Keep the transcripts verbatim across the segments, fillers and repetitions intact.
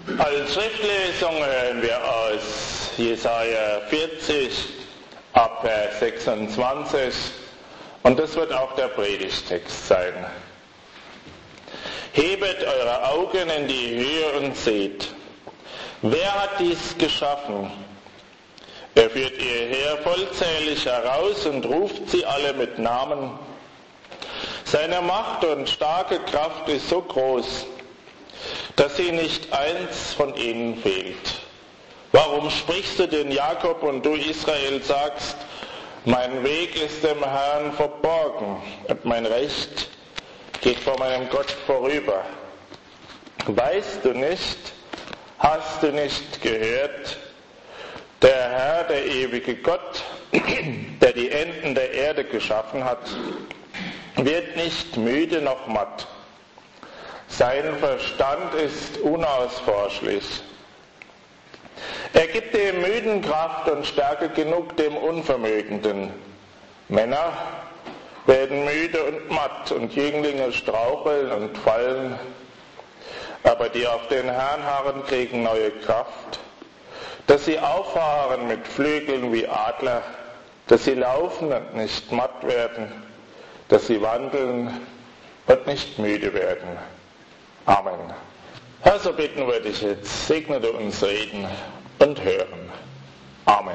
Als Schriftlesung hören wir aus Jesaja vierzig ab Vers sechsundzwanzig und das wird auch der Predigtext sein. Hebet eure Augen in die Höhe und seht, wer hat dies geschaffen? Er führt ihr Heer vollzählig heraus und ruft sie alle mit Namen. Seine Macht und starke Kraft ist so groß, dass sie nicht eins von ihnen fehlt. Warum sprichst du denn Jakob und du Israel sagst, mein Weg ist dem Herrn verborgen und mein Recht geht vor meinem Gott vorüber? Weißt du nicht, hast du nicht gehört, der Herr, der ewige Gott, der die Enden der Erde geschaffen hat, wird nicht müde noch matt. Sein Verstand ist unausforschlich. Er gibt dem Müden Kraft und Stärke genug dem Unvermögenden. Männer werden müde und matt und Jünglinge straucheln und fallen, aber die auf den Herrn harren, kriegen neue Kraft, dass sie auffahren mit Flügeln wie Adler, dass sie laufen und nicht matt werden, dass sie wandeln und nicht müde werden. Amen. Herr, so bitten wir dich jetzt, segne du uns reden und hören. Amen.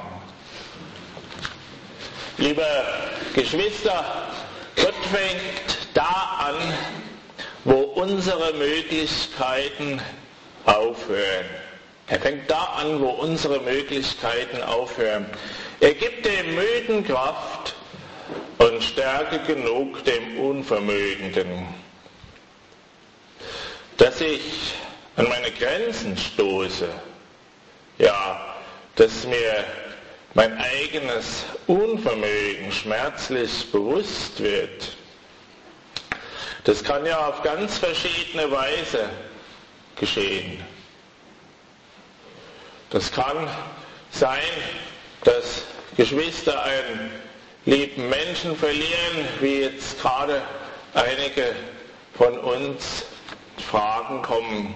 Liebe Geschwister, Gott fängt da an, wo unsere Möglichkeiten aufhören. Er fängt da an, wo unsere Möglichkeiten aufhören. Er gibt dem Müden Kraft und Stärke genug dem Unvermögenden. Dass ich an meine Grenzen stoße, ja, dass mir mein eigenes Unvermögen schmerzlich bewusst wird, das kann ja auf ganz verschiedene Weise geschehen. Das kann sein, dass Geschwister einen lieben Menschen verlieren, wie jetzt gerade einige von uns Fragen kommen.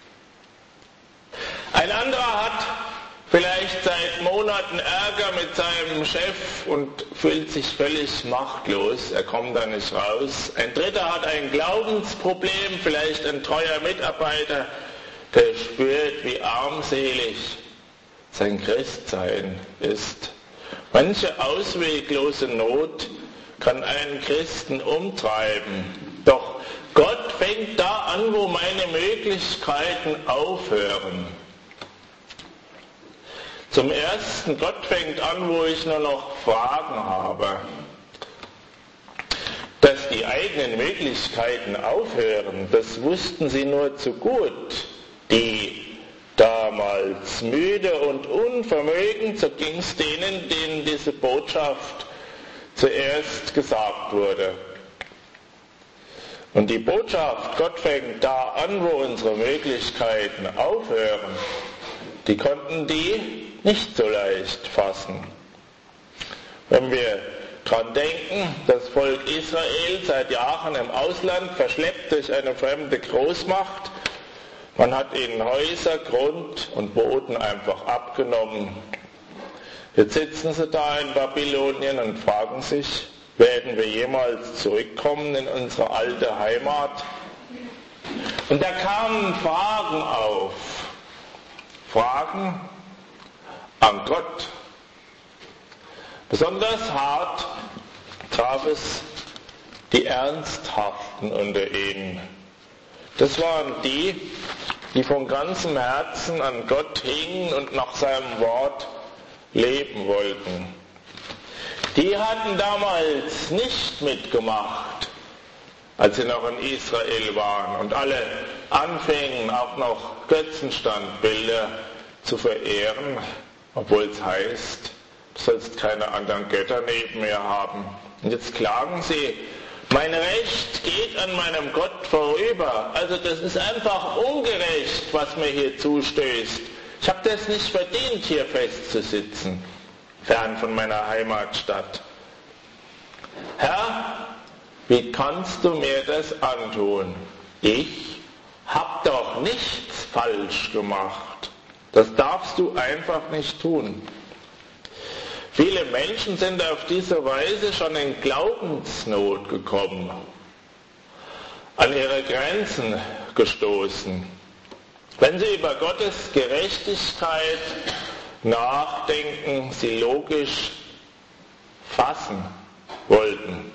Ein anderer hat vielleicht seit Monaten Ärger mit seinem Chef und fühlt sich völlig machtlos, er kommt da nicht raus. Ein dritter hat ein Glaubensproblem, vielleicht ein treuer Mitarbeiter, der spürt, wie armselig sein Christsein ist. Manche ausweglose Not kann einen Christen umtreiben, doch Gott fängt da an, wo meine Möglichkeiten aufhören. Zum Ersten, Gott fängt an, wo ich nur noch Fragen habe. Dass die eigenen Möglichkeiten aufhören, das wussten sie nur zu gut. Die damals müde und unvermögend, so ging es denen, denen diese Botschaft zuerst gesagt wurde. Und die Botschaft, Gott fängt da an, wo unsere Möglichkeiten aufhören, die konnten die nicht so leicht fassen. Wenn wir daran denken, das Volk Israel seit Jahren im Ausland verschleppt durch eine fremde Großmacht, man hat ihnen Häuser, Grund und Boden einfach abgenommen. Jetzt sitzen sie da in Babylonien und fragen sich, werden wir jemals zurückkommen in unsere alte Heimat? Und da kamen Fragen auf. Fragen an Gott. Besonders hart traf es die Ernsthaften unter ihnen. Das waren die, die von ganzem Herzen an Gott hingen und nach seinem Wort leben wollten. Die hatten damals nicht mitgemacht, als sie noch in Israel waren und alle anfingen, auch noch Götzenstandbilder zu verehren, obwohl es heißt, du sollst keine anderen Götter neben mir haben. Und jetzt klagen sie, mein Recht geht an meinem Gott vorüber. Also das ist einfach ungerecht, was mir hier zustößt. Ich habe das nicht verdient, hier festzusitzen, fern von meiner Heimatstadt. Herr, wie kannst du mir das antun? Ich hab doch nichts falsch gemacht. Das darfst du einfach nicht tun. Viele Menschen sind auf diese Weise schon in Glaubensnot gekommen, an ihre Grenzen gestoßen. Wenn sie über Gottes Gerechtigkeit nachdenken, sie logisch fassen wollten.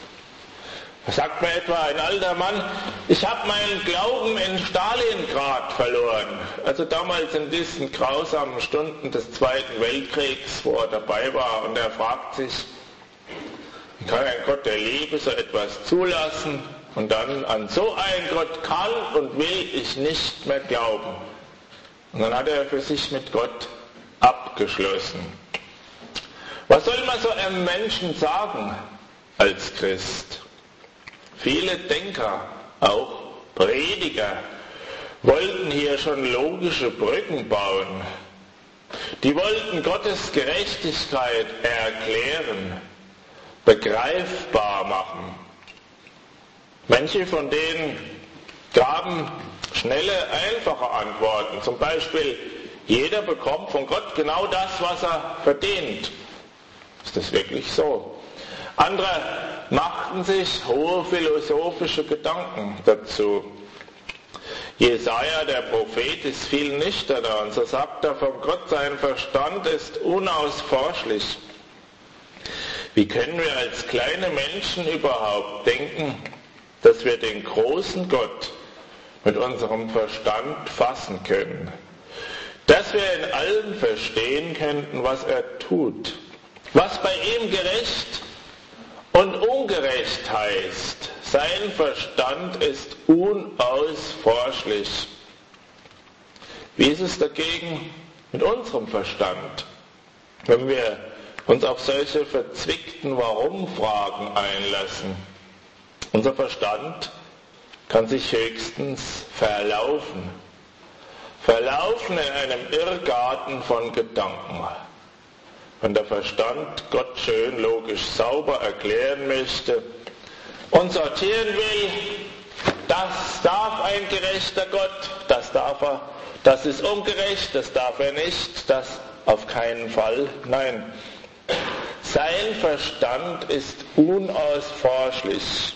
Da sagt mir etwa ein alter Mann, ich habe meinen Glauben in Stalingrad verloren. Also damals in diesen grausamen Stunden des Zweiten Weltkriegs, wo er dabei war. Und er fragt sich, wie kann ein Gott der Liebe so etwas zulassen? Und dann, an so einen Gott kann und will ich nicht mehr glauben. Und dann hat er für sich mit Gott abgeschlossen. Was soll man so einem Menschen sagen als Christ? Viele Denker, auch Prediger, wollten hier schon logische Brücken bauen. Die wollten Gottes Gerechtigkeit erklären, begreifbar machen. Manche von denen gaben schnelle, einfache Antworten. Zum Beispiel, jeder bekommt von Gott genau das, was er verdient. Ist das wirklich so? Andere machten sich hohe philosophische Gedanken dazu. Jesaja, der Prophet, ist viel nüchterner und so sagt er von Gott, sein Verstand ist unausforschlich. Wie können wir als kleine Menschen überhaupt denken, dass wir den großen Gott mit unserem Verstand fassen können? Dass wir in allem verstehen könnten, was er tut, was bei ihm gerecht und ungerecht heißt. Sein Verstand ist unausforschlich. Wie ist es dagegen mit unserem Verstand, wenn wir uns auf solche verzwickten Warum-Fragen einlassen? Unser Verstand kann sich höchstens verlaufen. Verlaufen in einem Irrgarten von Gedanken. Wenn der Verstand Gott schön logisch sauber erklären möchte und sortieren will, das darf ein gerechter Gott, das darf er, das ist ungerecht, das darf er nicht, das auf keinen Fall, nein. Sein Verstand ist unausforschlich.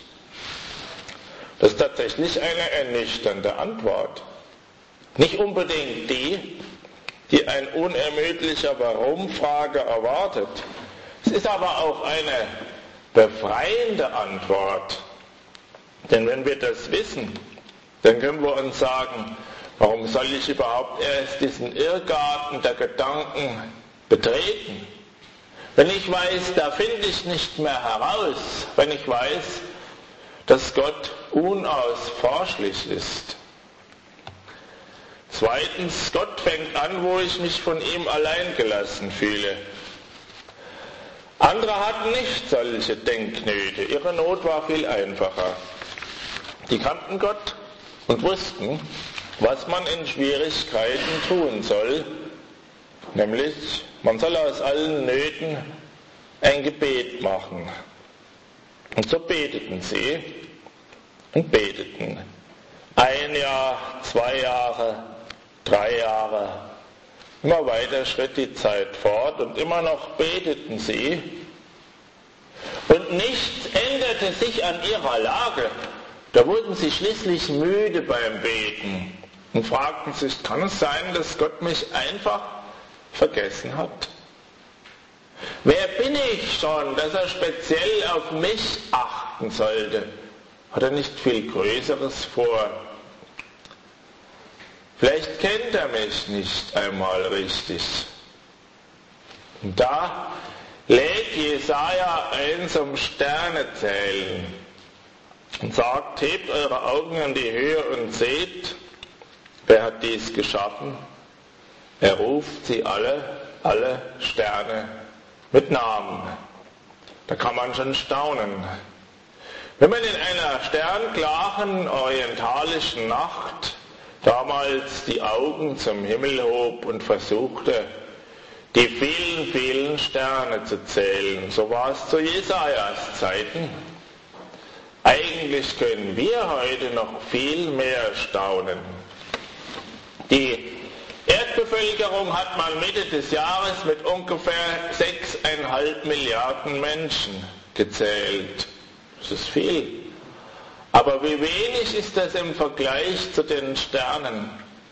Das ist tatsächlich eine ernüchternde Antwort. Nicht unbedingt die, die ein unermüdlicher Warum-Frage erwartet. Es ist aber auch eine befreiende Antwort. Denn wenn wir das wissen, dann können wir uns sagen, warum soll ich überhaupt erst diesen Irrgarten der Gedanken betreten? Wenn ich weiß, da finde ich nicht mehr heraus, wenn ich weiß, dass Gott unausforschlich ist. Zweitens, Gott fängt an, wo ich mich von ihm allein gelassen fühle. Andere hatten nicht solche Denknöte. Ihre Not war viel einfacher. Die kannten Gott und wussten, was man in Schwierigkeiten tun soll. Nämlich, man soll aus allen Nöten ein Gebet machen. Und so beteten sie und beteten. Ein Jahr, zwei Jahre, drei Jahre. Immer weiter schritt die Zeit fort und immer noch beteten sie. Und nichts änderte sich an ihrer Lage. Da wurden sie schließlich müde beim Beten und fragten sich, kann es sein, dass Gott mich einfach vergessen hat? Wer bin ich schon, dass er speziell auf mich achten sollte? Hat er nicht viel Größeres vor? Vielleicht kennt er mich nicht einmal richtig. Und da lädt Jesaja ein zum Sternezählen und sagt, hebt eure Augen in die Höhe und seht, wer hat dies geschaffen? Er ruft sie alle, alle Sterne mit Namen. Da kann man schon staunen. Wenn man in einer sternklaren orientalischen Nacht damals die Augen zum Himmel hob und versuchte, die vielen, vielen Sterne zu zählen, so war es zu Jesajas Zeiten. Eigentlich können wir heute noch viel mehr staunen. Die Erdbevölkerung hat man Mitte des Jahres mit ungefähr sechs Komma fünf Milliarden Menschen gezählt. Das ist viel. Aber wie wenig ist das im Vergleich zu den Sternen?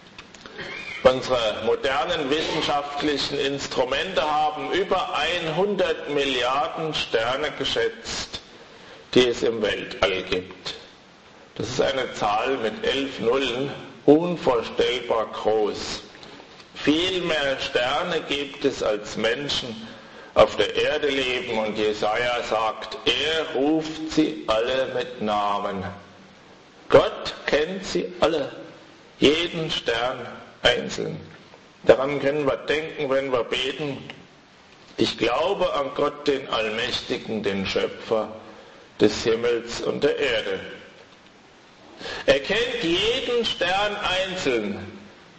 Unsere modernen wissenschaftlichen Instrumente haben über hundert Milliarden Sterne geschätzt, die es im Weltall gibt. Das ist eine Zahl mit elf Nullen, unvorstellbar groß. Viel mehr Sterne gibt es, als Menschen auf der Erde leben, und Jesaja sagt, er ruft sie alle mit Namen. Gott kennt sie alle, jeden Stern einzeln. Daran können wir denken, wenn wir beten. Ich glaube an Gott, den Allmächtigen, den Schöpfer des Himmels und der Erde. Er kennt jeden Stern einzeln.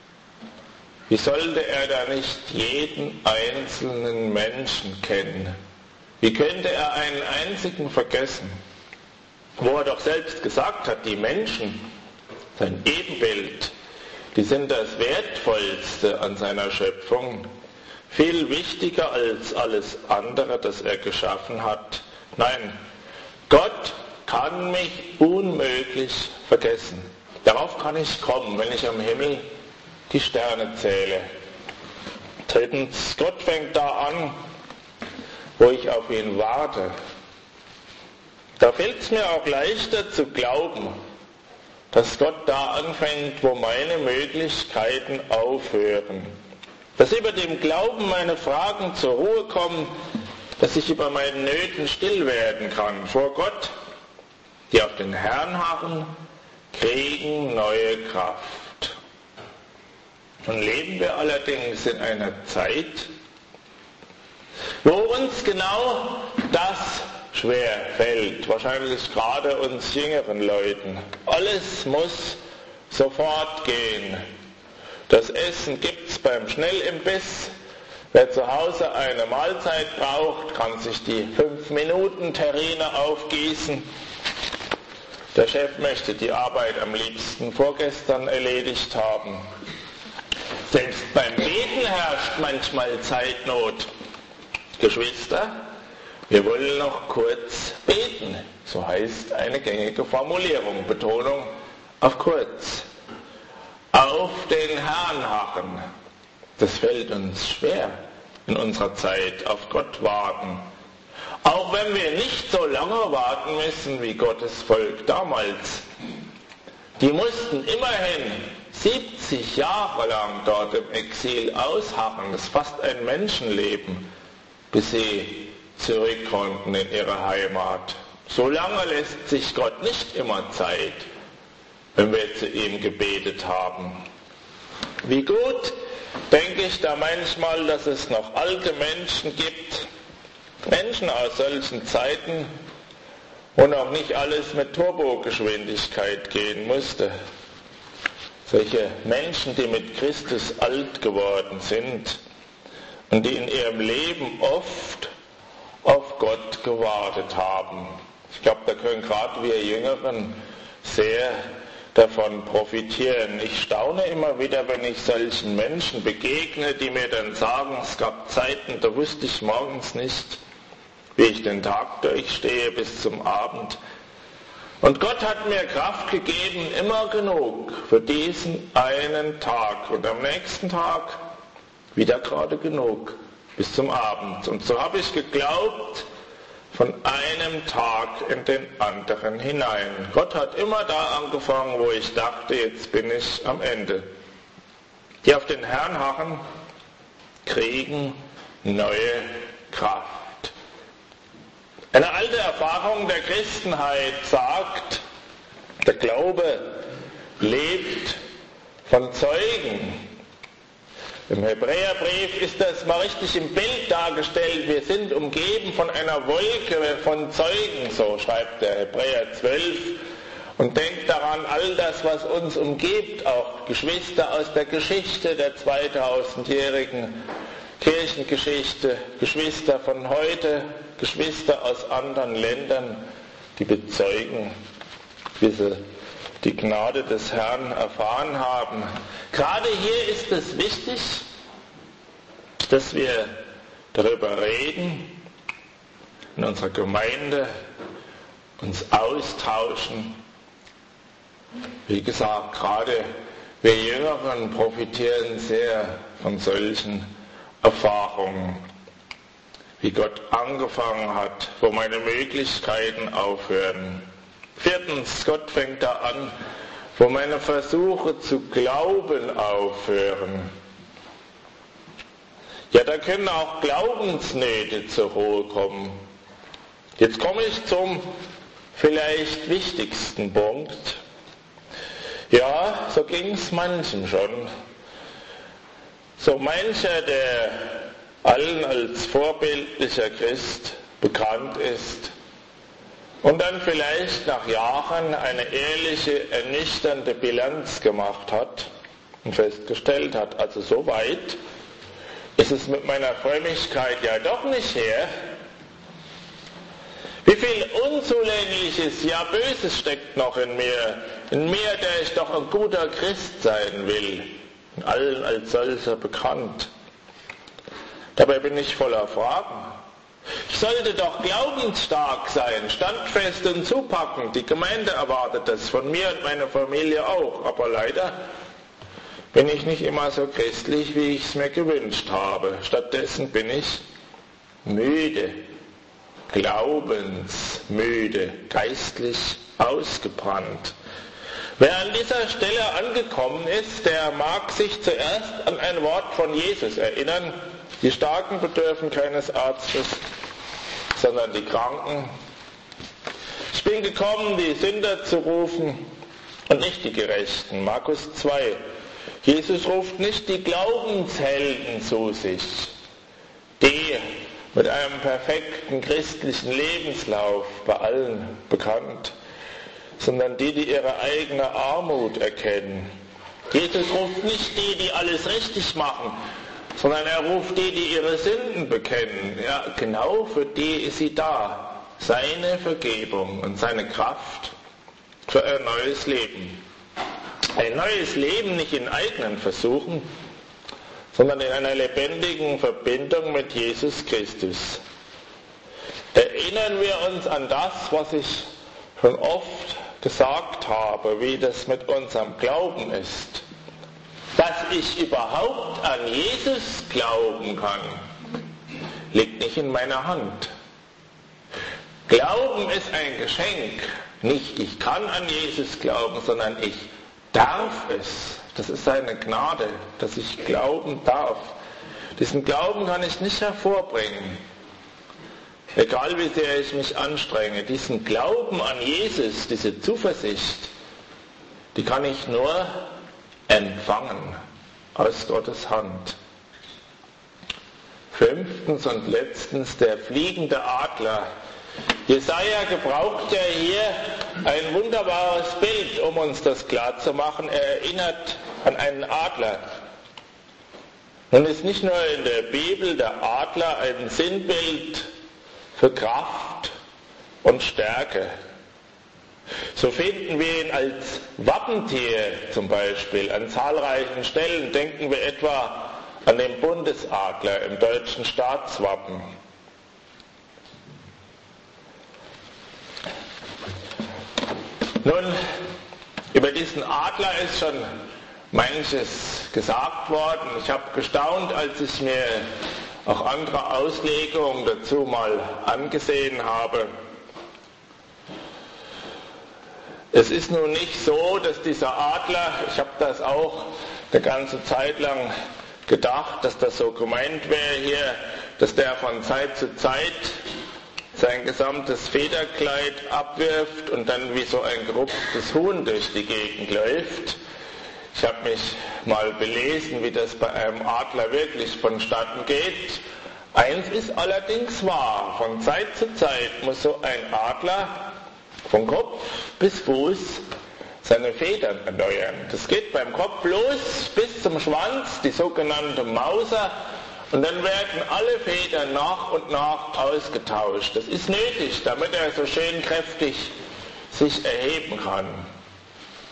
Wie sollte er da nicht jeden einzelnen Menschen kennen? Wie könnte er einen einzigen vergessen? Wo er doch selbst gesagt hat, die Menschen, sein Ebenbild, die sind das Wertvollste an seiner Schöpfung. Viel wichtiger als alles andere, das er geschaffen hat. Nein, Gott kann mich unmöglich vergessen. Darauf kann ich kommen, wenn ich am Himmel die Sterne zähle. Drittens, Gott fängt da an, wo ich auf ihn warte. Da fällt es mir auch leichter zu glauben, dass Gott da anfängt, wo meine Möglichkeiten aufhören. Dass über dem Glauben meine Fragen zur Ruhe kommen, dass ich über meinen Nöten still werden kann vor Gott. Die auf den Herrn harren, kriegen neue Kraft. Nun leben wir allerdings in einer Zeit, wo uns genau das schwer fällt, wahrscheinlich gerade uns jüngeren Leuten. Alles muss sofort gehen. Das Essen gibt's beim Schnellimbiss. Wer zu Hause eine Mahlzeit braucht, kann sich die fünf Minuten Terrine aufgießen. Der Chef möchte die Arbeit am liebsten vorgestern erledigt haben. Selbst beim Beten herrscht manchmal Zeitnot. Geschwister, wir wollen noch kurz beten. So heißt eine gängige Formulierung, Betonung auf kurz. Auf den Herrn harren. Das fällt uns schwer in unserer Zeit, auf Gott warten. Auch wenn wir nicht so lange warten müssen wie Gottes Volk damals. Die mussten immerhin siebzig Jahre lang dort im Exil ausharren. Das ist fast ein Menschenleben, bis sie zurück konnten in ihre Heimat. So lange lässt sich Gott nicht immer Zeit, wenn wir zu ihm gebetet haben. Wie gut denke ich da manchmal, dass es noch alte Menschen gibt, Menschen aus solchen Zeiten, wo noch nicht alles mit Turbogeschwindigkeit gehen musste. Solche Menschen, die mit Christus alt geworden sind und die in ihrem Leben oft auf Gott gewartet haben. Ich glaube, da können gerade wir Jüngeren sehr davon profitieren. Ich staune immer wieder, wenn ich solchen Menschen begegne, die mir dann sagen, es gab Zeiten, da wusste ich morgens nicht, wie ich den Tag durchstehe bis zum Abend. Und Gott hat mir Kraft gegeben, immer genug für diesen einen Tag. Und am nächsten Tag wieder gerade genug bis zum Abend. Und so habe ich geglaubt, von einem Tag in den anderen hinein. Gott hat immer da angefangen, wo ich dachte, jetzt bin ich am Ende. Die auf den Herrn harren, kriegen neue Kraft. Eine alte Erfahrung der Christenheit sagt, der Glaube lebt von Zeugen. Im Hebräerbrief ist das mal richtig im Bild dargestellt. Wir sind umgeben von einer Wolke von Zeugen, so schreibt der Hebräer zwölf. Und denkt daran, all das, was uns umgibt, auch Geschwister aus der Geschichte der zweitausendjährigen Kirchengeschichte, Geschwister von heute, Geschwister aus anderen Ländern, die bezeugen diese die Gnade des Herrn erfahren haben. Gerade hier ist es wichtig, dass wir darüber reden, in unserer Gemeinde uns austauschen. Wie gesagt, gerade wir Jüngeren profitieren sehr von solchen Erfahrungen, wie Gott angefangen hat, wo meine Möglichkeiten aufhören. Viertens, Gott fängt da an, wo meine Versuche zu glauben aufhören. Ja, da können auch Glaubensnöte zur Ruhe kommen. Jetzt komme ich zum vielleicht wichtigsten Punkt. Ja, so ging es manchem schon. So mancher, der allen als vorbildlicher Christ bekannt ist und dann vielleicht nach Jahren eine ehrliche, ernüchternde Bilanz gemacht hat und festgestellt hat, also so weit ist es mit meiner Frömmigkeit ja doch nicht her. Wie viel Unzulängliches, ja Böses steckt noch in mir, in mir, der ich doch ein guter Christ sein will, in allen als solcher bekannt. Dabei bin ich voller Fragen. Ich sollte doch glaubensstark sein, standfest und zupackend. Die Gemeinde erwartet das von mir und meiner Familie auch, aber leider bin ich nicht immer so christlich, wie ich es mir gewünscht habe. Stattdessen bin ich müde, glaubensmüde, geistlich ausgebrannt. Wer an dieser Stelle angekommen ist, der mag sich zuerst an ein Wort von Jesus erinnern. Die Starken bedürfen keines Arztes, sondern die Kranken. Ich bin gekommen, die Sünder zu rufen und nicht die Gerechten. Markus zwei. Jesus ruft nicht die Glaubenshelden zu sich, die mit einem perfekten christlichen Lebenslauf bei allen bekannt, sondern die, die ihre eigene Armut erkennen. Jesus ruft nicht die, die alles richtig machen, sondern er ruft die, die ihre Sünden bekennen. Ja, genau für die ist sie da. Seine Vergebung und seine Kraft für ein neues Leben. Ein neues Leben nicht in eigenen Versuchen, sondern in einer lebendigen Verbindung mit Jesus Christus. Erinnern wir uns an das, was ich schon oft gesagt habe, wie das mit unserem Glauben ist. Dass ich überhaupt an Jesus glauben kann, liegt nicht in meiner Hand. Glauben ist ein Geschenk. Nicht ich kann an Jesus glauben, sondern ich darf es. Das ist seine Gnade, dass ich glauben darf. Diesen Glauben kann ich nicht hervorbringen, egal wie sehr ich mich anstrenge. Diesen Glauben an Jesus, diese Zuversicht, die kann ich nur empfangen aus Gottes Hand. Fünftens und letztens der fliegende Adler. Jesaja gebraucht ja hier ein wunderbares Bild, um uns das klar zu machen. Er erinnert an einen Adler. Nun ist nicht nur in der Bibel der Adler ein Sinnbild für Kraft und Stärke. So finden wir ihn als Wappentier zum Beispiel an zahlreichen Stellen. Denken wir etwa an den Bundesadler im deutschen Staatswappen. Nun, über diesen Adler ist schon manches gesagt worden. Ich habe gestaunt, als ich mir auch andere Auslegungen dazu mal angesehen habe. Es ist nun nicht so, dass dieser Adler, ich habe das auch eine ganze Zeit lang gedacht, dass das so gemeint wäre hier, dass der von Zeit zu Zeit sein gesamtes Federkleid abwirft und dann wie so ein gerupftes Huhn durch die Gegend läuft. Ich habe mich mal belesen, wie das bei einem Adler wirklich vonstatten geht. Eins ist allerdings wahr, von Zeit zu Zeit muss so ein Adler von Kopf bis Fuß seine Federn erneuern. Das geht beim Kopf los bis zum Schwanz, die sogenannte Mauser, und dann werden alle Federn nach und nach ausgetauscht. Das ist nötig, damit er so schön kräftig sich erheben kann.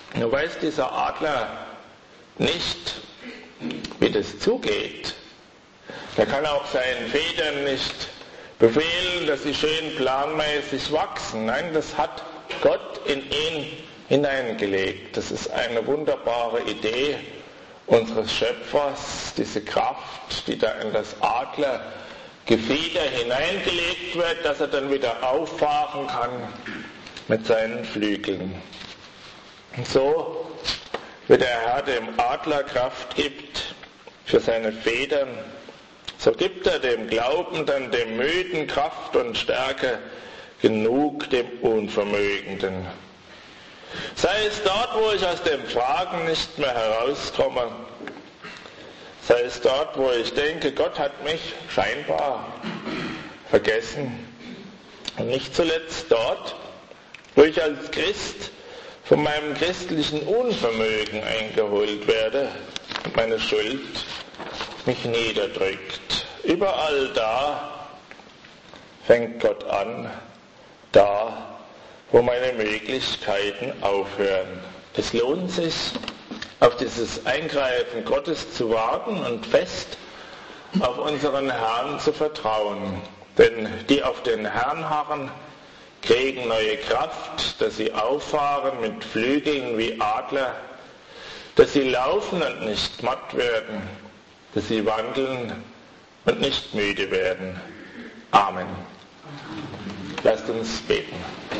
Nur weiß dieser Adler nicht, wie das zugeht. Er kann auch seinen Federn nicht befehlen, dass sie schön planmäßig wachsen. Nein, das hat Gott in ihn hineingelegt. Das ist eine wunderbare Idee unseres Schöpfers, diese Kraft, die da in das Adlergefieder hineingelegt wird, dass er dann wieder auffahren kann mit seinen Flügeln. Und so, wie der Herr dem Adler Kraft gibt für seine Federn, so gibt er dem Glaubenden, dem Müden Kraft und Stärke genug dem Unvermögenden. Sei es dort, wo ich aus dem Fragen nicht mehr herauskomme, sei es dort, wo ich denke, Gott hat mich scheinbar vergessen, und nicht zuletzt dort, wo ich als Christ von meinem christlichen Unvermögen eingeholt werde und meine Schuld mich niederdrückt. Überall da fängt Gott an, da wo meine Möglichkeiten aufhören. Es lohnt sich, auf dieses Eingreifen Gottes zu warten und fest auf unseren Herrn zu vertrauen. Denn die auf den Herrn harren, kriegen neue Kraft, dass sie auffahren mit Flügeln wie Adler, dass sie laufen und nicht matt werden, dass sie wandeln und nicht müde werden. Amen. Lasst uns beten.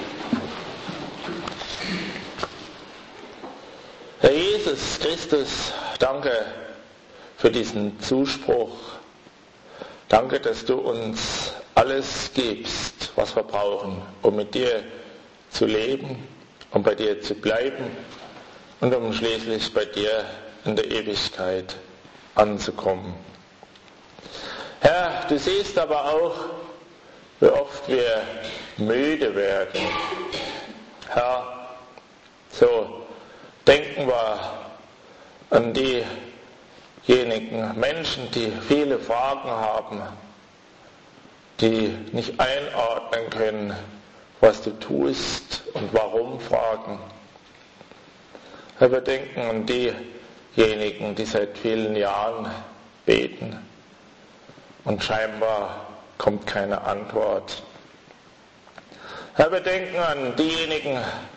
Herr Jesus Christus, danke für diesen Zuspruch. Danke, dass du uns alles gibst, was wir brauchen, um mit dir zu leben, um bei dir zu bleiben und um schließlich bei dir in der Ewigkeit anzukommen. Herr, du siehst aber auch, wie oft wir müde werden. Herr, so denken wir an diejenigen Menschen, die viele Fragen haben, die nicht einordnen können, was du tust und warum fragen. Herr, wir denken an diejenigen, die seit vielen Jahren beten und scheinbar kommt keine Antwort. Herr, wir denken an diejenigen,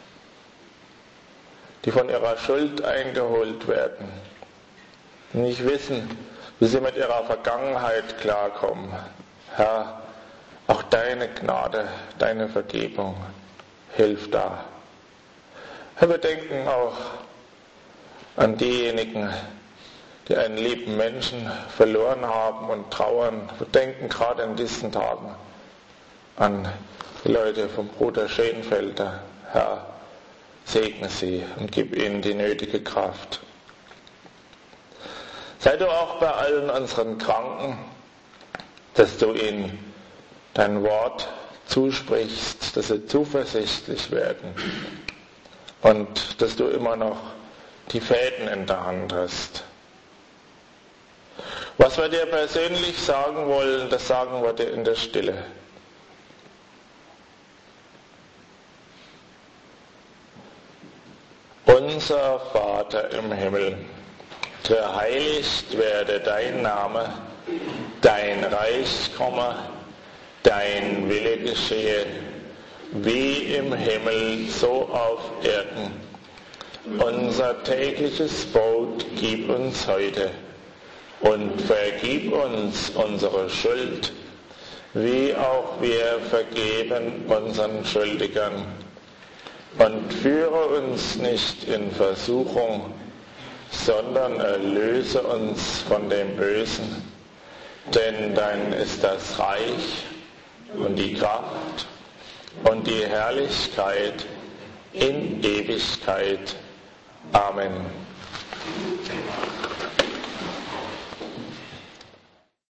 die von ihrer Schuld eingeholt werden, die nicht wissen, wie sie mit ihrer Vergangenheit klarkommen. Herr, auch deine Gnade, deine Vergebung hilft da. Herr, wir denken auch an diejenigen, die einen lieben Menschen verloren haben und trauern. Wir denken gerade in diesen Tagen an die Leute vom Bruder Schenfelder. Herr, segne sie und gib ihnen die nötige Kraft. Sei du auch bei allen unseren Kranken, dass du ihnen dein Wort zusprichst, dass sie zuversichtlich werden und dass du immer noch die Fäden in der Hand hast. Was wir dir persönlich sagen wollen, das sagen wir dir in der Stille. Unser Vater im Himmel, geheiligt werde dein Name, dein Reich komme, dein Wille geschehe, wie im Himmel, so auf Erden. Unser tägliches Brot gib uns heute und vergib uns unsere Schuld, wie auch wir vergeben unseren Schuldigern. Und führe uns nicht in Versuchung, sondern erlöse uns von dem Bösen. Denn dein ist das Reich und die Kraft und die Herrlichkeit in Ewigkeit. Amen.